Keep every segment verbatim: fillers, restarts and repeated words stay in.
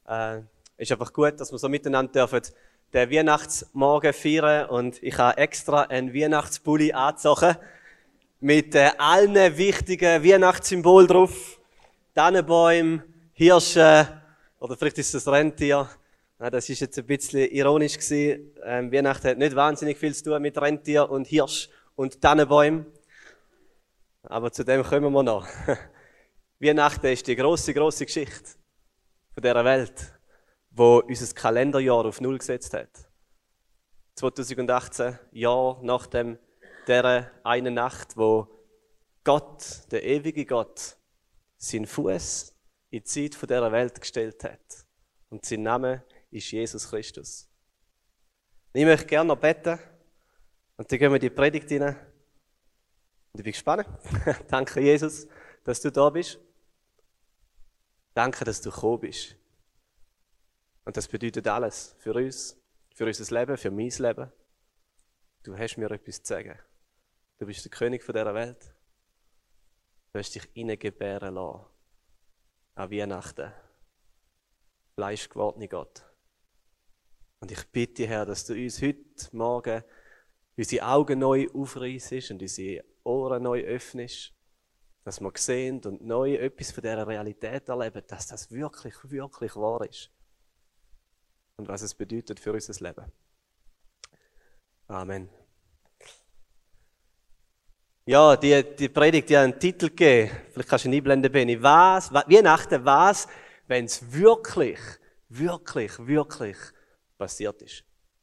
Äh, ist einfach gut, dass wir so miteinander dürfen den Weihnachtsmorgen feiern. Und ich habe extra einen Weihnachtspulli angezogen mit äh, allen wichtigen Weihnachtssymbolen drauf. Tannenbäume, Hirsche oder vielleicht ist es das Rentier. Ja, das ist jetzt ein bisschen ironisch gewesen. Ähm, Weihnachten hat nicht wahnsinnig viel zu tun mit Rentier und Hirsch und Tannenbäumen. Aber zu dem kommen wir noch. Weihnachten ist die grosse, grosse Geschichte von dieser Welt, wo unser Kalenderjahr auf Null gesetzt hat. zwanzig achtzehn, Jahr nach dem, dieser einen Nacht, wo Gott, der ewige Gott, seinen Fuß in die Zeit von dieser Welt gestellt hat. Und sein Name ist Jesus Christus. Ich möchte gerne noch beten und dann gehen wir in die Predigt rein. Und ich bin gespannt. Danke, Jesus, dass du da bist. Danke, dass du gekommen bist. Und das bedeutet alles für uns, für unser Leben, für mein Leben. Du hast mir etwas zu sagen. Du bist der König dieser Welt. Du hast dich hineingebären lassen. An Weihnachten. Fleischgewordene Gott. Und ich bitte, Herr, dass du uns heute Morgen unsere Augen neu aufreissest und unsere Ohren neu öffnest, dass wir sehen und neu etwas von dieser Realität erleben, dass das wirklich, wirklich wahr ist. Und was es bedeutet für unser Leben. Amen. Ja, die, die Predigt, die hat einen Titel gegeben. Vielleicht kannst du ihn einblenden, Benni. Was, Weihnachten, was, wenn es wirklich, wirklich, wirklich passiert ist.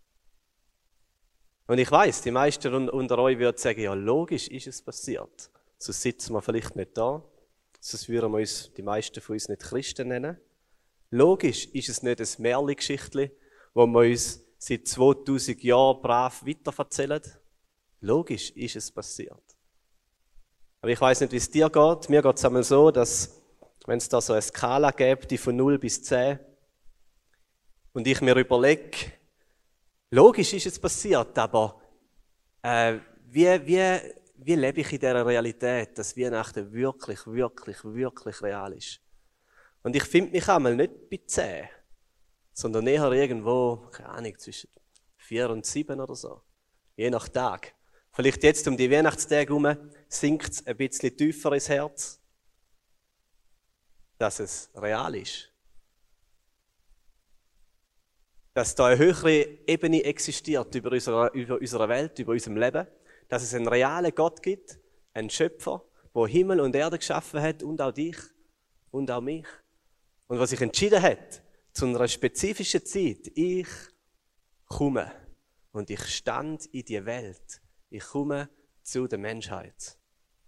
Und ich weiss, die meisten unter euch würden sagen, ja, logisch ist es passiert. Sonst sitzen wir vielleicht nicht da. Sonst würden wir uns, die meisten von uns nicht Christen nennen. Logisch ist es nicht ein Märchen-Geschichtli, wo wir uns seit zweitausend Jahren brav weiterverzählen. Logisch ist es passiert. Aber ich weiss nicht, wie es dir geht. Mir geht es einmal so, dass, wenn es da so eine Skala gäbe, die von null bis zehn, und ich mir überlege, logisch ist es passiert, aber äh, wie, wie, wie lebe ich in dieser Realität, dass Weihnachten wirklich, wirklich, wirklich real ist? Und ich finde mich einmal nicht bei zehn, sondern eher irgendwo, keine Ahnung, zwischen vier und sieben oder so. Je nach Tag. Vielleicht jetzt um die Weihnachtstage herum sinkt es ein bisschen tiefer ins Herz, dass es real ist. Dass da eine höhere Ebene existiert über unsere, über unsere Welt, über unserem Leben. Dass es einen realen Gott gibt, einen Schöpfer, der Himmel und Erde geschaffen hat und auch dich und auch mich. Und was sich entschieden hat, zu einer spezifischen Zeit, ich komme und ich stand in die Welt. Ich komme zu der Menschheit.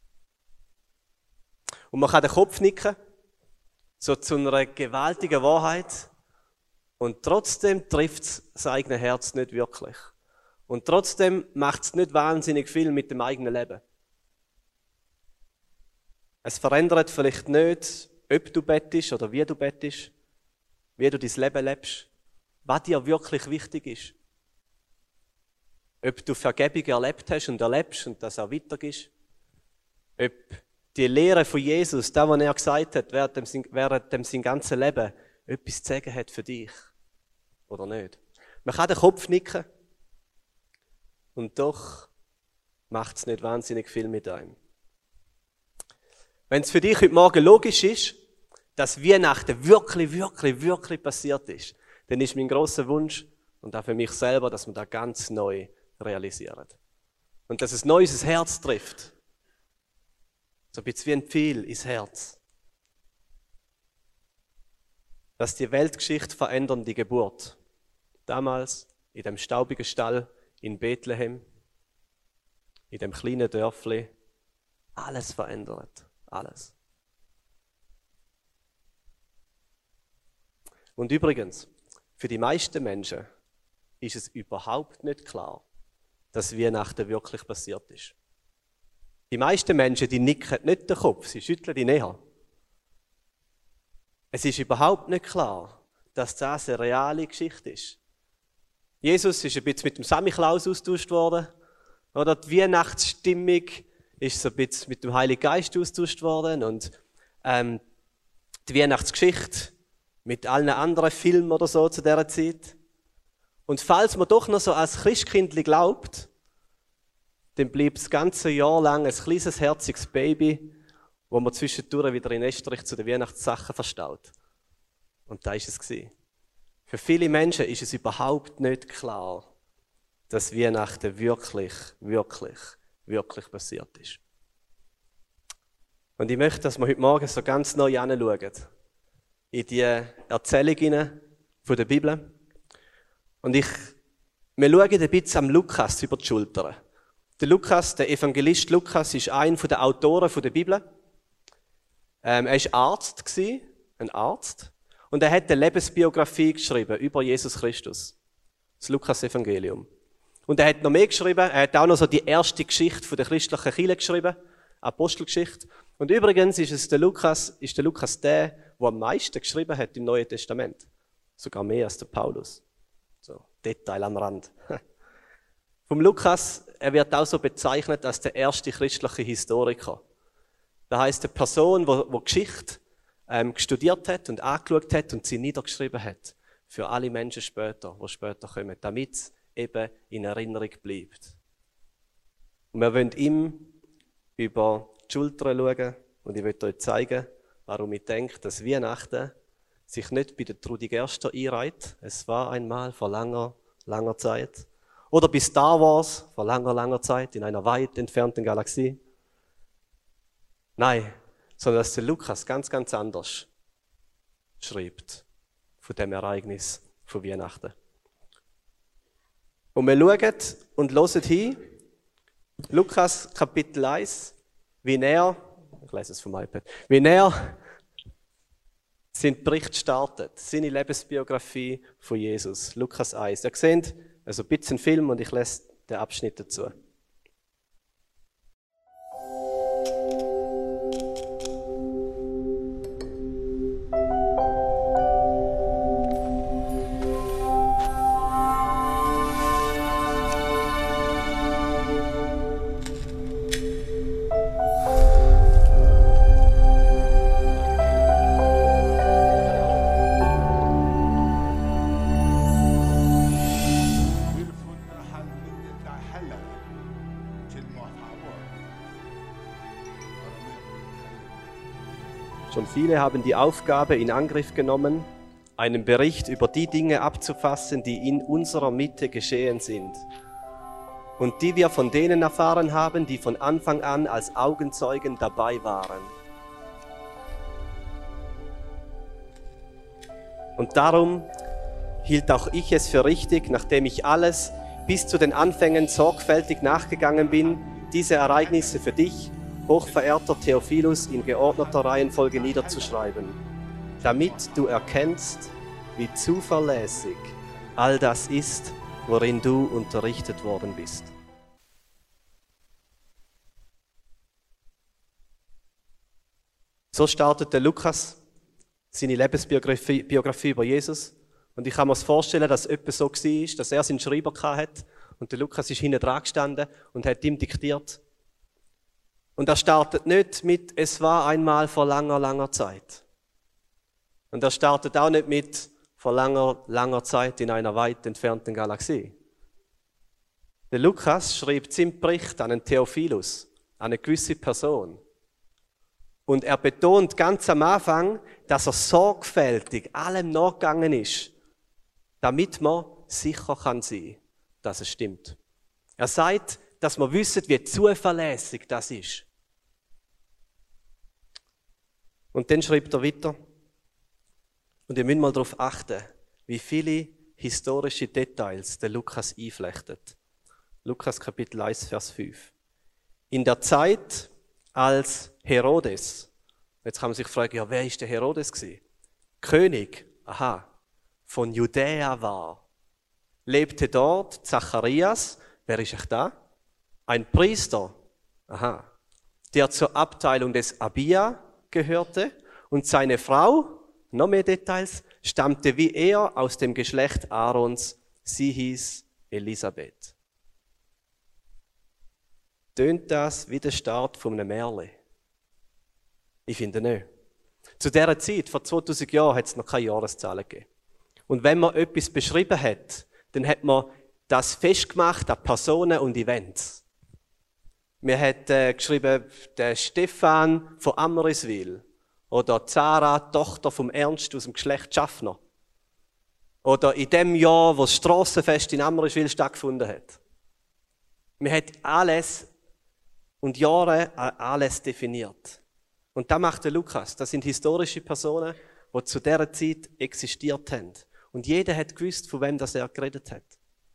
Und man kann den Kopf nicken, so zu einer gewaltigen Wahrheit. Und trotzdem trifft es das eigene Herz nicht wirklich. Und trotzdem macht es nicht wahnsinnig viel mit dem eigenen Leben. Es verändert vielleicht nicht, ob du bettest oder wie du bettest, wie du dein Leben lebst, was dir wirklich wichtig ist. Ob du Vergebung erlebt hast und erlebst und das auch weitergibst. Ob die Lehre von Jesus, das, was er gesagt hat, während dem, während dem sein ganzes Leben, etwas zu sagen hat für dich. Oder nicht. Man kann den Kopf nicken. Und doch macht es nicht wahnsinnig viel mit einem. Wenn es für dich heute Morgen logisch ist, dass Weihnachten wirklich, wirklich, wirklich passiert ist, dann ist mein grosser Wunsch und auch für mich selber, dass wir das ganz neu realisieren. Und dass es neu unser Herz trifft. So ein bisschen wie ein Pfeil ins Herz. Dass die Weltgeschichte verändernde Geburt. Damals in dem staubigen Stall in Bethlehem, in dem kleinen Dörfli, alles verändert. Alles. Und übrigens, für die meisten Menschen ist es überhaupt nicht klar, dass Weihnachten wirklich passiert ist. Die meisten Menschen, die nicken nicht den Kopf, sie schütteln die näher. Es ist überhaupt nicht klar, dass das eine reale Geschichte ist. Jesus ist ein bisschen mit dem Samichlaus austauscht worden. Oder die Weihnachtsstimmung ist so ein bisschen mit dem Heiligen Geist austauscht worden. Und ähm, die Weihnachtsgeschichte mit allen anderen Filmen oder so zu dieser Zeit. Und falls man doch noch so als Christkindli glaubt, dann bleibt das ganze Jahr lang ein kleines, herziges Baby, wo man zwischendurch wieder in Estrich zu den Weihnachtssachen verstaut. Und da ist es gewesen. Für viele Menschen ist es überhaupt nicht klar, dass Weihnachten wirklich, wirklich, wirklich passiert ist. Und ich möchte, dass wir heute Morgen so ganz neu hinschauen. In die Erzählungen von der Bibel. Und ich, wir schauen ein bisschen am Lukas über die Schulter. Der Lukas, der Evangelist Lukas, ist einer der Autoren der Bibel. Ähm, er war Arzt, ein Arzt. Und er hat eine Lebensbiografie geschrieben über Jesus Christus. Das Lukas-Evangelium. Und er hat noch mehr geschrieben. Er hat auch noch so die erste Geschichte der christlichen Kirche geschrieben. Apostelgeschichte. Und übrigens ist es der Lukas, ist der Lukas der, der am meisten geschrieben hat im Neuen Testament. Sogar mehr als der Paulus. So, Detail am Rand. Vom Lukas, er wird auch so bezeichnet als der erste christliche Historiker. Das heisst, eine Person, die, die Geschichte ähm, studiert hat und angeschaut hat und sie niedergeschrieben hat. Für alle Menschen später, die später kommen, damit es eben in Erinnerung bleibt. Und wir wollen ihm über die Schulter schauen und ich möchte euch zeigen, warum ich denke, dass Weihnachten sich nicht bei der Trudi Gerster einreiht. Es war einmal vor langer, langer Zeit. Oder bei Star Wars vor langer, langer Zeit in einer weit entfernten Galaxie. Nein, sondern dass der Lukas ganz, ganz anders schreibt von dem Ereignis von Weihnachten. Und wir schauen und hören hin, Lukas Kapitel eins, wie er, ich lese es vom iPad, wie er seinen Bericht startet, seine Lebensbiografie von Jesus, Lukas eins. Ihr seht, also ein bisschen Film und ich lese den Abschnitt dazu. Schon viele haben die Aufgabe in Angriff genommen, einen Bericht über die Dinge abzufassen, die in unserer Mitte geschehen sind und die wir von denen erfahren haben, die von Anfang an als Augenzeugen dabei waren. Und darum hielt auch ich es für richtig, nachdem ich alles bis zu den Anfängen sorgfältig nachgegangen bin, diese Ereignisse für dich, hochverehrter Theophilus, in geordneter Reihenfolge niederzuschreiben, damit du erkennst, wie zuverlässig all das ist, worin du unterrichtet worden bist. So startete Lukas seine Lebensbiografie Biografie über Jesus. Und ich kann mir vorstellen, dass es etwa so war, dass er seinen Schreiber hatte und der Lukas ist hinten dran gestanden und hat ihm diktiert. Und er startet nicht mit, es war einmal vor langer, langer Zeit. Und er startet auch nicht mit, vor langer, langer Zeit in einer weit entfernten Galaxie. Der Lukas schreibt seinen Bericht an einen Theophilus, an eine gewisse Person. Und er betont ganz am Anfang, dass er sorgfältig allem nachgegangen ist, damit man sicher kann sein, dass es stimmt. Er sagt, dass man wissen, wie zuverlässig das ist. Und dann schreibt er weiter. Und ihr müsst mal darauf achten, wie viele historische Details der Lukas einflechtet. Lukas Kapitel eins, Vers fünf. In der Zeit, als Herodes, jetzt kann man sich fragen, ja, wer ist der Herodes gewesen? König, aha, von Judäa war, lebte dort Zacharias, wer ist echt da? Ein Priester, aha, der zur Abteilung des Abia gehörte und seine Frau, noch mehr Details, stammte wie er aus dem Geschlecht Aarons, sie hieß Elisabeth. Tönt das wie der Start von einem Märchen? Ich finde nicht. Zu dieser Zeit, vor zweitausend Jahren, hat es noch keine Jahreszahlen gegeben. Und wenn man etwas beschrieben hat, dann hat man das festgemacht an Personen und Events. Wir hat äh, geschrieben, der Stefan von Amriswil oder Zara, Tochter vom Ernst aus dem Geschlecht Schaffner. Oder in dem Jahr, wo das Strassenfest in Amriswil stattgefunden hat. Wir hat alles und Jahre an alles definiert. Und das macht der Lukas. Das sind historische Personen, die zu dieser Zeit existiert haben. Und jeder hat gewusst, von wem das er geredet hat.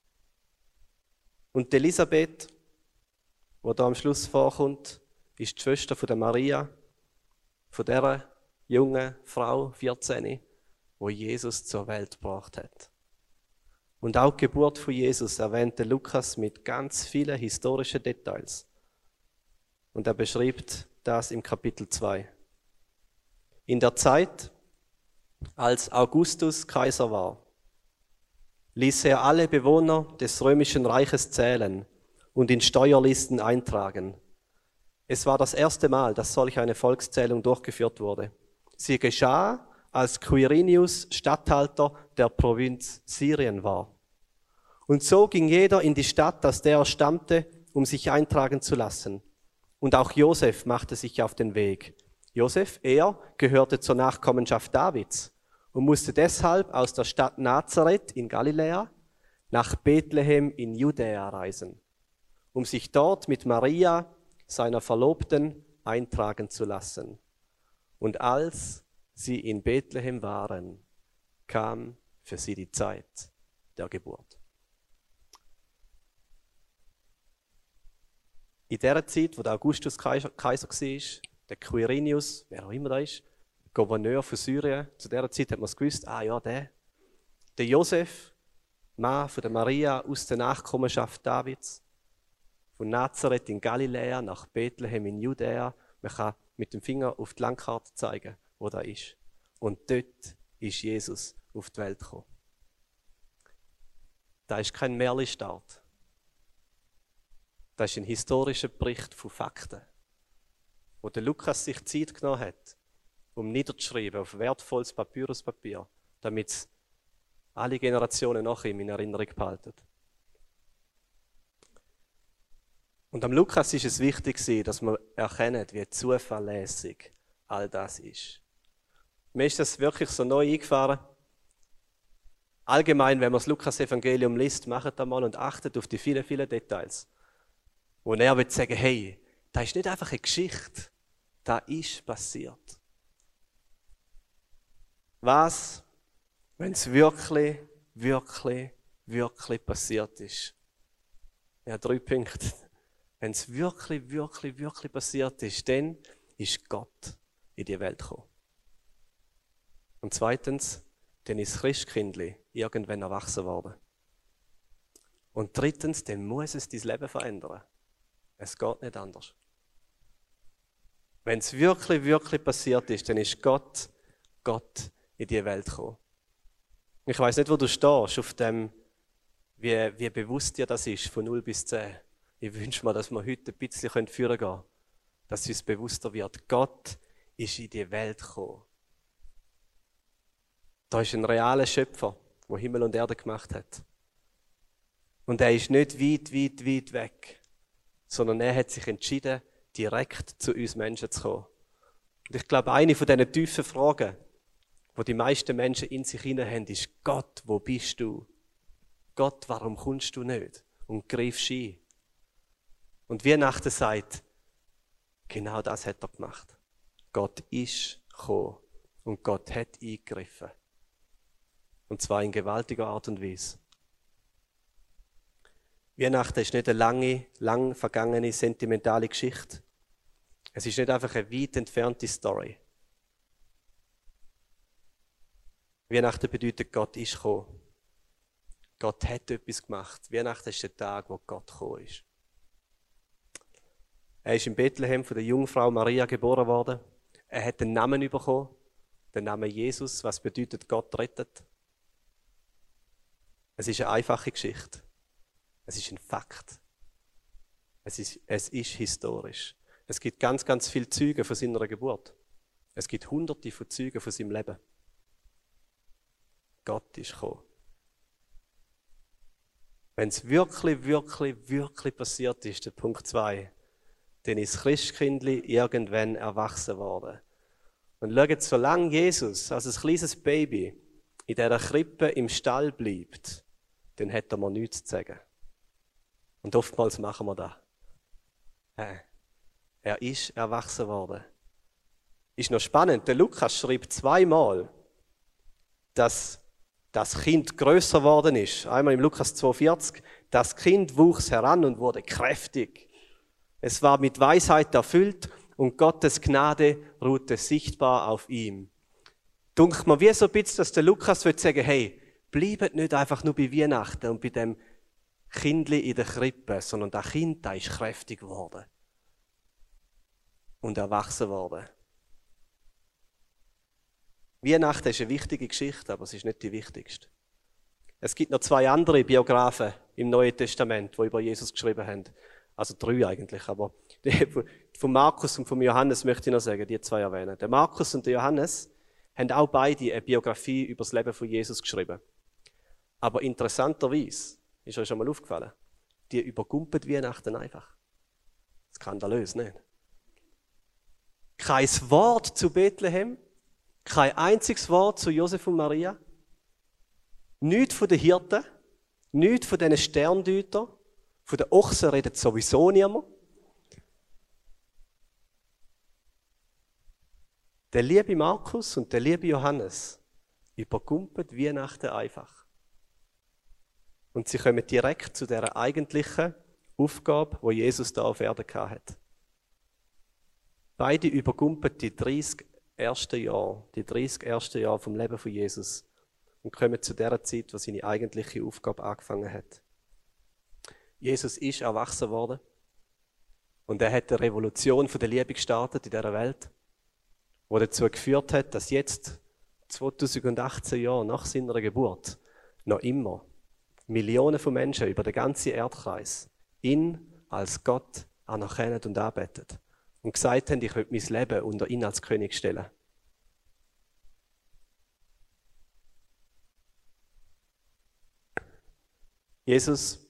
Und Elisabeth, die da am Schluss vorkommt, ist die Schwester von der Maria, von dieser jungen Frau, vierzehn, wo Jesus zur Welt gebracht hat. Und auch die Geburt von Jesus erwähnte Lukas mit ganz vielen historischen Details. Und er beschreibt das im Kapitel zwei. In der Zeit, als Augustus Kaiser war, ließ er alle Bewohner des römischen Reiches zählen und in Steuerlisten eintragen. Es war das erste Mal, dass solch eine Volkszählung durchgeführt wurde. Sie geschah, als Quirinius Statthalter der Provinz Syrien war. Und so ging jeder in die Stadt, aus der er stammte, um sich eintragen zu lassen. Und auch Josef machte sich auf den Weg. Josef, er gehörte zur Nachkommenschaft Davids und musste deshalb aus der Stadt Nazareth in Galiläa nach Bethlehem in Judäa reisen, um sich dort mit Maria, seiner Verlobten, eintragen zu lassen. Und als sie in Bethlehem waren, kam für sie die Zeit der Geburt. In der Zeit, wo der Augustus Kaiser war, der Quirinius, wer auch immer da ist, Gouverneur von Syrien, zu dieser Zeit hat man es gewusst, ah ja, der. Der Josef, Mann von der Maria aus der Nachkommenschaft Davids, von Nazareth in Galiläa nach Bethlehem in Judäa. Man kann mit dem Finger auf die Landkarte zeigen, wo da ist. Und dort ist Jesus auf die Welt gekommen. Da ist kein Märchenstart. Das ist ein historischer Bericht von Fakten, wo der Lukas sich Zeit genommen hat, um niederzuschreiben auf wertvolles Papyruspapier, damit es alle Generationen nach ihm in Erinnerung behalten. Und am Lukas ist es wichtig, dass man erkennt, wie zuverlässig all das ist. Mir ist das wirklich so neu eingefahren. Allgemein, wenn man das Lukas-Evangelium liest, macht das mal und achtet auf die vielen, vielen Details. Wo er will sagen, hey, das ist nicht einfach eine Geschichte, das ist passiert. Was, wenn es wirklich, wirklich, wirklich passiert ist? Ja, drei Punkte. Wenn es wirklich, wirklich, wirklich passiert ist, dann ist Gott in die Welt gekommen. Und zweitens, dann ist das Christkindli irgendwann erwachsen worden. Und drittens, dann muss es dein Leben verändern. Es geht nicht anders. Wenn es wirklich, wirklich passiert ist, dann ist Gott, Gott in die Welt gekommen. Ich weiss nicht, wo du stehst, auf dem, wie, wie bewusst dir das ist, von null bis zehn. Ich wünsche mir, dass wir heute ein bisschen führen können, dass es uns bewusster wird. Gott ist in die Welt gekommen. Da ist ein realer Schöpfer, der Himmel und Erde gemacht hat. Und er ist nicht weit, weit, weit weg, sondern er hat sich entschieden, direkt zu uns Menschen zu kommen. Und ich glaube, eine von diesen tiefen Fragen, die die meisten Menschen in sich hinein haben, ist: Gott, wo bist du? Gott, warum kommst du nicht? Und greifst ein. Und Weihnachten sagt, genau das hat er gemacht. Gott ist gekommen und Gott hat eingegriffen. Und zwar in gewaltiger Art und Weise. Weihnachten ist nicht eine lange, lang vergangene, sentimentale Geschichte. Es ist nicht einfach eine weit entfernte Story. Weihnachten bedeutet, Gott ist gekommen. Gott hat etwas gemacht. Weihnachten ist der Tag, wo Gott gekommen ist. Er ist in Bethlehem von der Jungfrau Maria geboren worden. Er hat den Namen bekommen, den Namen Jesus, was bedeutet, Gott rettet. Es ist eine einfache Geschichte. Es ist ein Fakt. Es ist, es ist historisch. Es gibt ganz, ganz viele Zeugen von seiner Geburt. Es gibt hunderte von Zeugen von seinem Leben. Gott ist gekommen. Wenn es wirklich, wirklich, wirklich passiert ist, der Punkt zwei, dann ist das Christkindli irgendwann erwachsen worden. Und schaut, solange Jesus als ein kleines Baby in dieser Krippe im Stall bleibt, dann hat er mir nichts zu sagen. Und oftmals machen wir das. Äh, er ist erwachsen worden. Ist noch spannend, der Lukas schreibt zweimal, dass das Kind größer geworden ist. Einmal im Lukas zweiundvierzig, das Kind wuchs heran und wurde kräftig. Es war mit Weisheit erfüllt und Gottes Gnade ruhte sichtbar auf ihm. Dunkt mir wie so ein bisschen, dass der Lukas will sagen, hey, bleibt nicht einfach nur bei Weihnachten und bei dem Kindli in der Krippe, sondern das Kind, das ist kräftig geworden. Und erwachsen worden. Weihnachten ist eine wichtige Geschichte, aber es ist nicht die wichtigste. Es gibt noch zwei andere Biografen im Neuen Testament, die über Jesus geschrieben haben. Also drei eigentlich, aber von Markus und von Johannes möchte ich noch sagen, die zwei erwähnen. Der Markus und der Johannes haben auch beide eine Biografie über das Leben von Jesus geschrieben. Aber interessanterweise, ist euch schon mal aufgefallen, die übergumpelt Weihnachten einfach. Skandalös, nicht? Kein Wort zu Bethlehem, kein einziges Wort zu Josef und Maria, nichts von den Hirten, nichts von diesen Sterndeutern, von den Ochsen redet sowieso niemand. Der liebe Markus und der liebe Johannes übergumpelt Weihnachten einfach. Und sie kommen direkt zu der eigentlichen Aufgabe, die Jesus da auf Erden hatte. Beide übergumpeln die dreißig ersten Jahre, die dreißig ersten Jahre vom Leben von Jesus und kommen zu der Zeit, wo seine eigentliche Aufgabe angefangen hat. Jesus ist erwachsen worden und er hat eine Revolution von der Liebe gestartet in dieser Welt, die dazu geführt hat, dass jetzt, zweitausendachtzehn Jahre nach seiner Geburt, noch immer Millionen von Menschen über den ganzen Erdkreis ihn als Gott anerkennen und anbeten. Und gesagt haben, ich will mein Leben unter ihn als König stellen. Jesus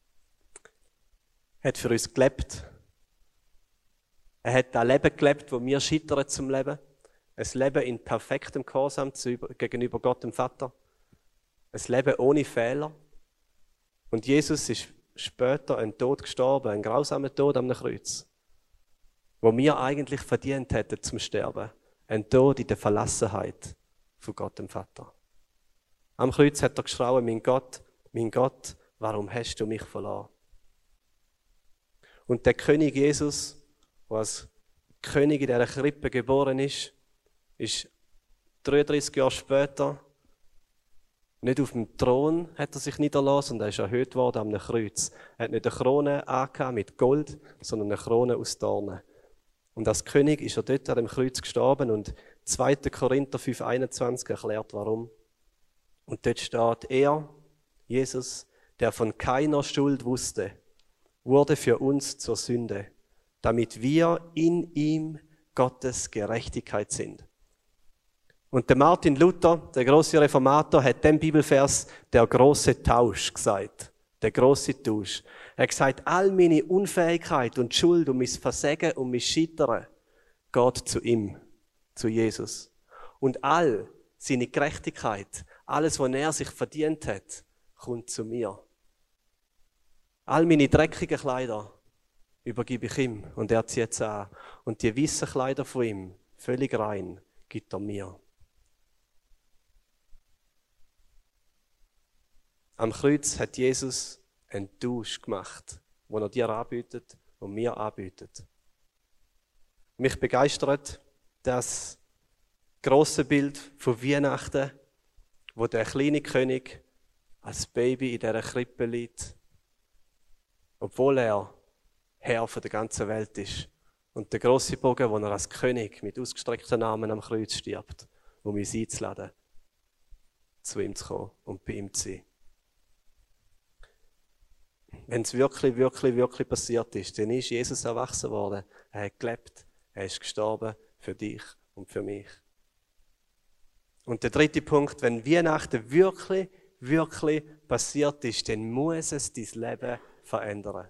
hat für uns gelebt. Er hat ein Leben gelebt, wo wir scheitern zum Leben. Ein Leben in perfektem Gehorsam gegenüber Gott dem Vater. Ein Leben ohne Fehler. Und Jesus ist später ein Tod gestorben, ein grausamer Tod am Kreuz, wo wir eigentlich verdient hätten zum Sterben. Ein Tod in der Verlassenheit von Gott dem Vater. Am Kreuz hat er geschrauen, mein Gott, mein Gott, warum hast du mich verloren? Und der König Jesus, der als König in dieser Krippe geboren ist, ist dreiunddreißig Jahre später nicht auf dem Thron hat er sich niedergelassen, sondern er ist erhöht worden am Kreuz. Er hat nicht eine Krone angehabt mit Gold, sondern eine Krone aus Dornen. Und als König ist er dort an dem Kreuz gestorben und zweiter Korinther fünf einundzwanzig erklärt, warum. Und dort steht, er, Jesus, der von keiner Schuld wusste, wurde für uns zur Sünde, damit wir in ihm Gottes Gerechtigkeit sind. Und der Martin Luther, der große Reformator, hat dem Bibelvers der große Tausch gesagt. Der große Tausch. Er hat gesagt, all meine Unfähigkeit und Schuld und mein Versagen und mein Scheitern geht zu ihm, zu Jesus. Und all seine Gerechtigkeit, alles, was er sich verdient hat, kommt zu mir. All meine dreckigen Kleider übergebe ich ihm und er zieht es an. Und die weißen Kleider von ihm, völlig rein, gibt er mir. Am Kreuz hat Jesus einen Tausch gemacht, den er dir anbietet und mir anbietet. Mich begeistert das grosse Bild von Weihnachten, wo der kleine König als Baby in dieser Krippe liegt, obwohl er Herr von der ganzen Welt ist. Und der grosse Bogen, wo er als König mit ausgestreckten Armen am Kreuz stirbt, um uns einzuladen, zu ihm zu kommen und bei ihm zu sein. Wenn es wirklich, wirklich, wirklich passiert ist, dann ist Jesus erwachsen worden. Er hat gelebt, er ist gestorben für dich und für mich. Und der dritte Punkt, wenn Weihnachten wirklich, wirklich passiert ist, dann muss es dein Leben verändern.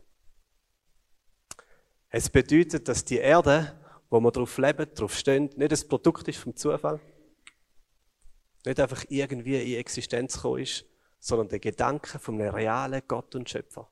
Es bedeutet, dass die Erde, wo wir drauf leben, drauf stehen, nicht ein Produkt ist vom Zufall, nicht einfach irgendwie in Existenz gekommen ist, sondern der Gedanke von einem realen Gott und Schöpfer.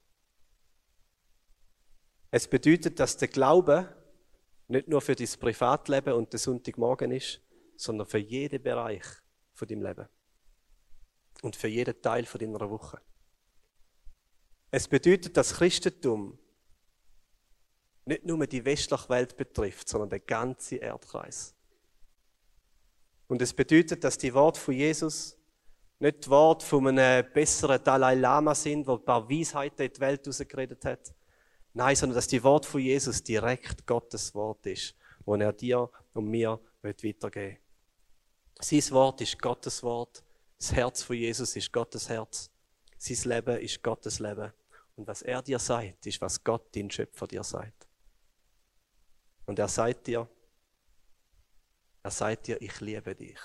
Es bedeutet, dass der Glaube nicht nur für dein Privatleben und den Sonntagmorgen ist, sondern für jeden Bereich von deinem Leben. Und für jeden Teil von deiner Woche. Es bedeutet, dass Christentum nicht nur die westliche Welt betrifft, sondern den ganzen Erdkreis. Und es bedeutet, dass die Worte von Jesus nicht die Worte von einem besseren Dalai Lama sind, der ein paar Weisheiten in die Welt rausgeredet hat. Nein, sondern dass die Worte von Jesus direkt Gottes Wort ist, das er dir und mir weitergeben will. Sein Wort ist Gottes Wort. Das Herz von Jesus ist Gottes Herz. Sein Leben ist Gottes Leben. Und was er dir sagt, ist, was Gott, dein Schöpfer, dir sagt. Und er sagt dir, er sagt dir, ich liebe dich.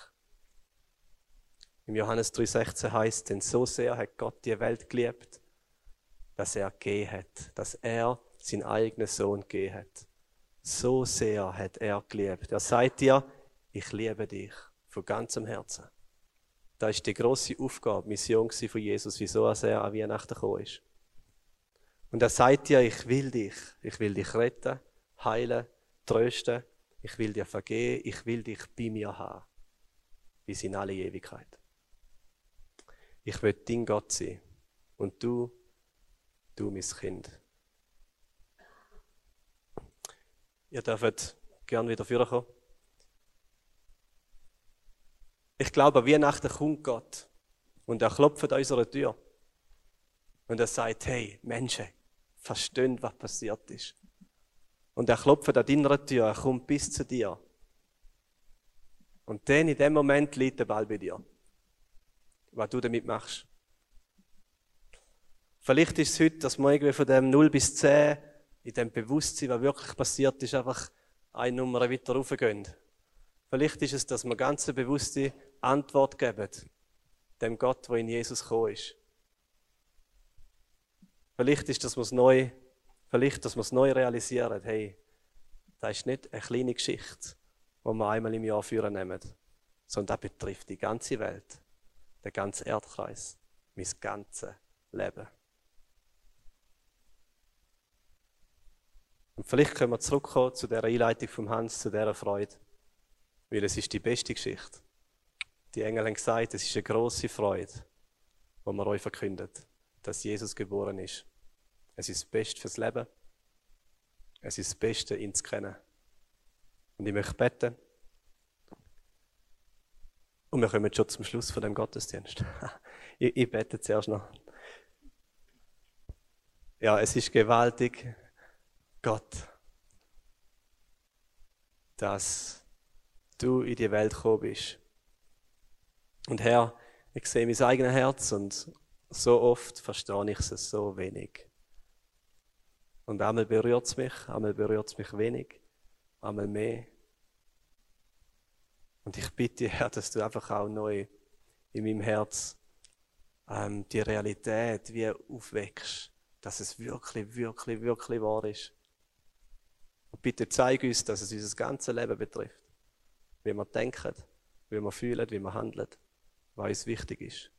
Im Johannes drei sechzehn heißt, denn so sehr hat Gott die Welt geliebt, dass er gegeben hat, dass er seinen eigenen Sohn gegeben hat. So sehr hat er geliebt. Er sagt dir, ich liebe dich von ganzem Herzen. Das ist die grosse Aufgabe, Mission von Jesus, wieso er an Weihnachten gekommen ist. Und er sagt dir, ich will dich, ich will dich retten, heilen, trösten, ich will dir vergeben, ich will dich bei mir haben, bis in alle Ewigkeit. Ich will dein Gott sein und du, du mein Kind. Ihr dürft gerne wieder vorkommen. Ich glaube, an Weihnachten kommt Gott und er klopft an unserer Tür. Und er sagt, hey, Menschen, versteht, was passiert ist. Und er klopft an deiner Tür, er kommt bis zu dir. Und dann in dem Moment liegt der Ball bei dir. Was du damit machst. Vielleicht ist es heute, dass wir irgendwie von dem null bis zehn in dem Bewusstsein, was wirklich passiert ist, einfach eine Nummer weiter raufgehen. Vielleicht ist es, dass wir ganz bewusste Antwort geben, dem Gott, der in Jesus gekommen ist. Vielleicht ist, dass wir es neu, vielleicht, dass wir es neu realisieren, hey, das ist nicht eine kleine Geschichte, die wir einmal im Jahr führen nehmen, sondern das betrifft die ganze Welt, den ganzen Erdkreis, mein ganzes Leben. Und vielleicht können wir zurückkommen zu dieser Einleitung vom Hans, zu dieser Freude, weil es ist die beste Geschichte. Die Engel haben gesagt, es ist eine grosse Freude, die wir euch verkündet, dass Jesus geboren ist. Es ist das Beste fürs Leben. Es ist das Beste, ihn zu kennen. Und ich möchte beten. Und wir kommen schon zum Schluss von dem Gottesdienst. ich, ich bete zuerst noch. Ja, es ist gewaltig, Gott, dass du in die Welt gekommen bist. Und Herr, ich sehe mein eigenes Herz und so oft verstehe ich es so wenig. Und einmal berührt es mich, einmal berührt es mich wenig, einmal mehr. Und ich bitte, Herr, dass du einfach auch neu in meinem Herz ähm, die Realität wie aufweckst, dass es wirklich, wirklich, wirklich wahr ist. Und bitte zeig uns, dass es unser ganzes Leben betrifft. Wie wir denken, wie wir fühlen, wie wir handeln, was uns wichtig ist.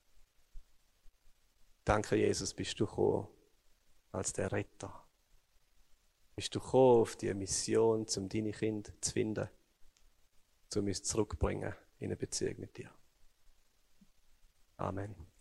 Danke, Jesus, bist du gekommen als der Retter. Bist du gekommen auf die Mission, um deine Kinder zu finden, um uns zurückzubringen in eine Beziehung mit dir. Amen.